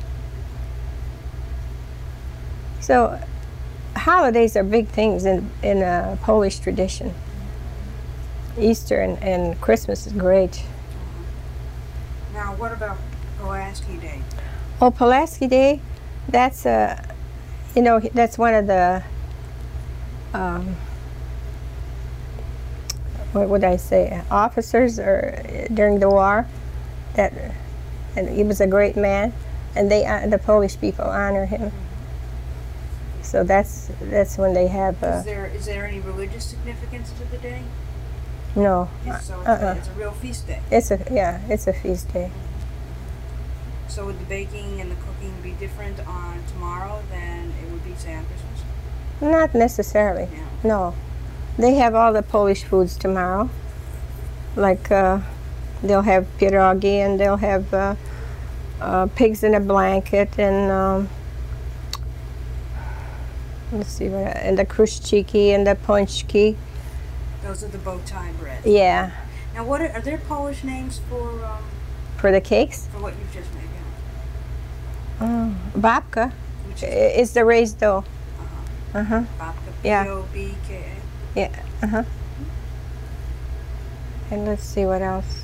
Speaker 2: So holidays are big things in, in uh, Polish tradition. Easter and, and Christmas is great.
Speaker 1: Now, what about Pulaski Day?
Speaker 2: Oh, Pulaski Day, that's a, uh, you know, that's one of the, um, what would I say, officers or during the war, that, and he was a great man, and they, uh, the Polish people honor him. Mm-hmm. So that's that's when they have. Uh,
Speaker 1: is there is there any religious significance to the day?
Speaker 2: No.
Speaker 1: Yes, so it's,
Speaker 2: uh-uh.
Speaker 1: a, it's a real feast day.
Speaker 2: It's a yeah, it's a feast day.
Speaker 1: So would the baking and the cooking be different on tomorrow than it would be, say, on Christmas?
Speaker 2: Not necessarily.
Speaker 1: Yeah.
Speaker 2: No. They have all the Polish foods tomorrow. Like uh, they'll have pierogi and they'll have uh, uh, pigs in a blanket and um, let's see what and the kruszczyki and the pączki.
Speaker 1: Those are the bow tie bread.
Speaker 2: Yeah.
Speaker 1: Now, what are, are there Polish names for um,
Speaker 2: for the cakes?
Speaker 1: for what you've just made? Yeah.
Speaker 2: Oh, babka.
Speaker 1: Which is
Speaker 2: It's the raised dough.
Speaker 1: uh-huh.
Speaker 2: Uh huh.
Speaker 1: Babka.
Speaker 2: Yeah.
Speaker 1: B O B K A.
Speaker 2: Yeah. Uh huh. And let's see what else.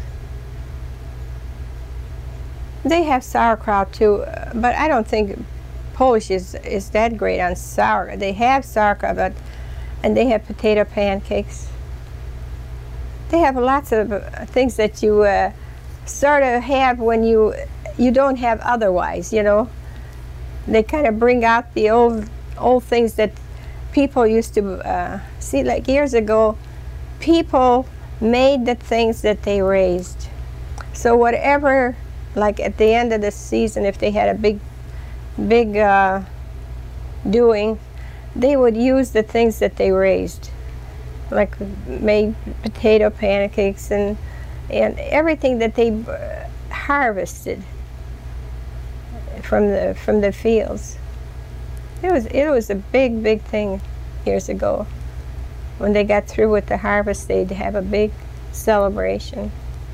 Speaker 2: They have sauerkraut too, uh, but I don't think Polish is is that great on sour. They have sauerkraut, but and they have potato pancakes. They have lots of uh, things that you uh, sort of have when you you don't have otherwise. You know, they kind of bring out the old old things that people used to uh, see. Like years ago, people made the things that they raised. So whatever, like at the end of the season, if they had a big, big uh, doing, they would use the things that they raised, like made potato pancakes and and everything that they uh, harvested from the from the fields. It was it was a big big thing years ago. When they got through with the harvest, they'd have a big celebration.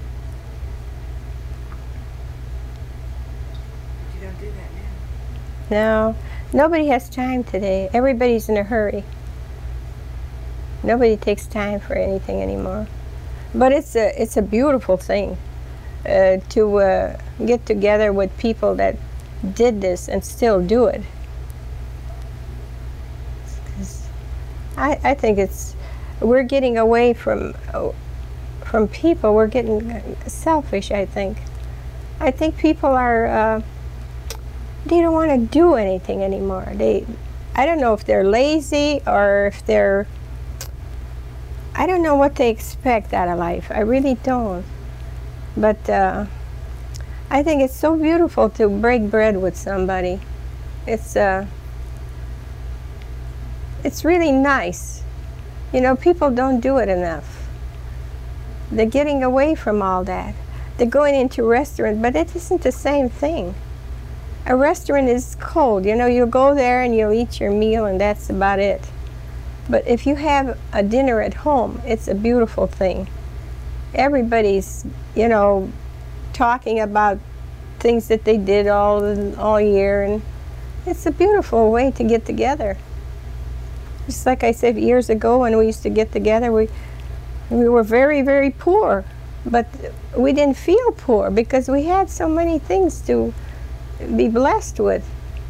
Speaker 1: You don't do that now.
Speaker 2: No, nobody has time today. Everybody's in a hurry. Nobody takes time for anything anymore. But it's a it's a beautiful thing uh, to uh, get together with people that did this and still do it. I, I think it's, we're getting away from from people. We're getting selfish, I think. I think people are, uh, they don't want to do anything anymore. They, I don't know if they're lazy or if they're, I don't know what they expect out of life. I really don't. But uh, I think it's so beautiful to break bread with somebody. It's, uh, It's really nice. You know, people don't do it enough. They're getting away from all that. They're going into restaurants, but it isn't the same thing. A restaurant is cold. You know, you'll go there and you'll eat your meal and that's about it. But if you have a dinner at home, it's a beautiful thing. Everybody's, you know, talking about things that they did all all year, and it's a beautiful way to get together. Just like I said years ago when we used to get together, we we were very, very poor, but we didn't feel poor because we had so many things to be blessed with.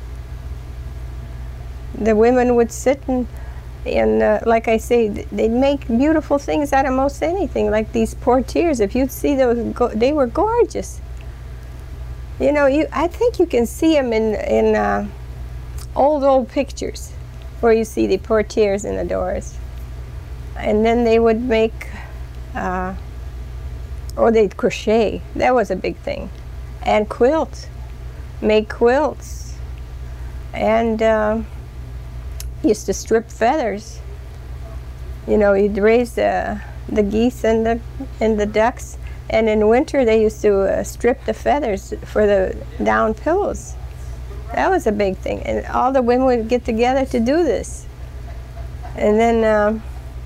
Speaker 2: The women would sit and, and uh, like I say, they'd make beautiful things out of most anything, like these portieres. If you'd see those, go they were gorgeous. You know, you I think you can see them in, in uh, old, old pictures where you see the portieres in the doors. And then they would make, uh, or they'd crochet. That was a big thing. And quilt. Make quilts. And uh, used to strip feathers. You know, you'd raise the, the geese and the, and the ducks. And in winter, they used to uh, strip the feathers for the down pillows. That was a big thing. And all the women would get together to do this. And then um,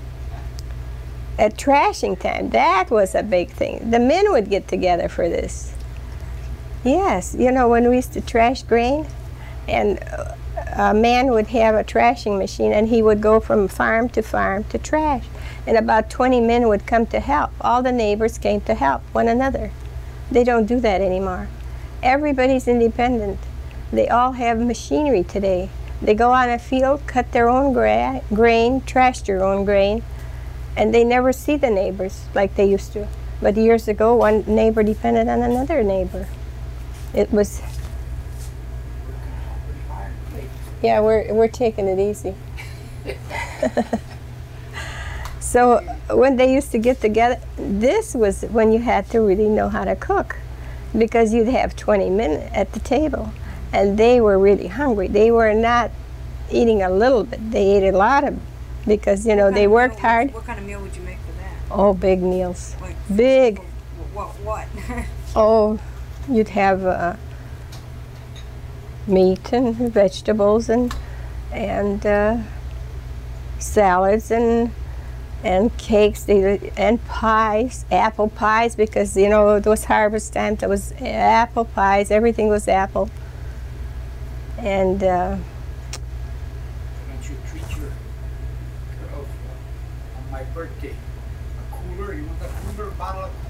Speaker 2: at trashing time, that was a big thing. The men would get together for this. Yes, you know, when we used to trash grain, and a man would have a trashing machine, and he would go from farm to farm to trash. And about twenty men would come to help. All the neighbors came to help one another. They don't do that anymore. Everybody's independent. They all have machinery today. They go on a field, cut their own gra grain, trash their own grain, and they never see the neighbors like they used to. But years ago, one neighbor depended on another neighbor. It was, yeah, we're, we're taking it easy. So when they used to get together, this was when you had to really know how to cook, because you'd have twenty men at the table, and they were really hungry. They were not eating a little bit. They ate a lot of, because, you know, they worked hard.
Speaker 1: What kind of meal would you make for that?
Speaker 2: Oh, big meals.
Speaker 1: Like,
Speaker 2: big.
Speaker 1: What? What?
Speaker 2: Oh, you'd have uh, meat and vegetables and and uh, salads and and cakes and pies, apple pies, because, you know, it was harvest time. There was apple pies. Everything was apple. And uh,
Speaker 3: Why don't you treat your girl uh, on my birthday? A cooler? You want a cooler? Bottle of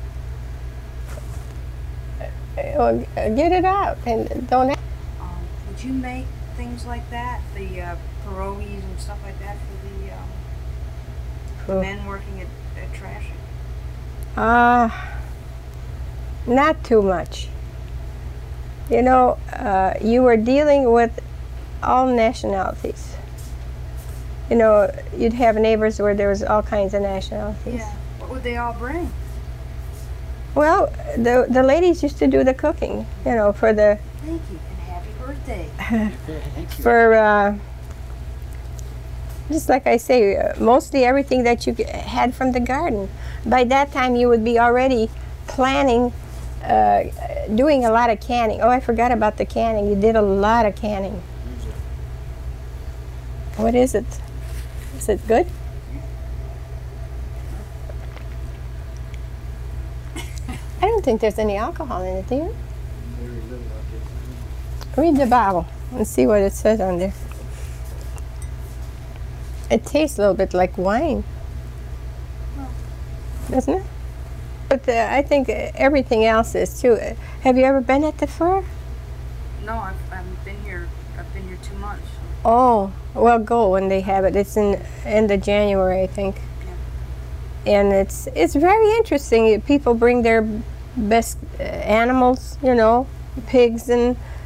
Speaker 3: cooler?
Speaker 2: uh, get it out and don't. Have
Speaker 1: Um, would you make things like that, the uh, pierogies and stuff like that for the, um, the men working at, at trashing?
Speaker 2: Uh, not too much. You know, uh, you were dealing with all nationalities. You know, you'd have neighbors where there was all kinds of nationalities.
Speaker 1: Yeah. What would they all bring?
Speaker 2: Well, the the ladies used to do the cooking. You know, for the
Speaker 1: Thank you and happy birthday.
Speaker 3: Thank you.
Speaker 2: for uh, just like I say, uh, mostly everything that you had from the garden. By that time, you would be already planning, uh, doing a lot of canning. Oh, I forgot about the canning. You did a lot of canning. What is it? Is it good? I don't think there's any alcohol in it, do you?
Speaker 3: Very little of it.
Speaker 2: Read the bottle and see what it says on there. It tastes a little bit like wine, doesn't it? But uh, I think everything else is too. Have you ever been at the fair?
Speaker 1: No, I've, I've been here. I've been here two months.
Speaker 2: Oh, well, go when they have it. It's in end of January, I think.
Speaker 1: Yeah.
Speaker 2: And it's it's very interesting. People bring their best uh, animals, you know, pigs and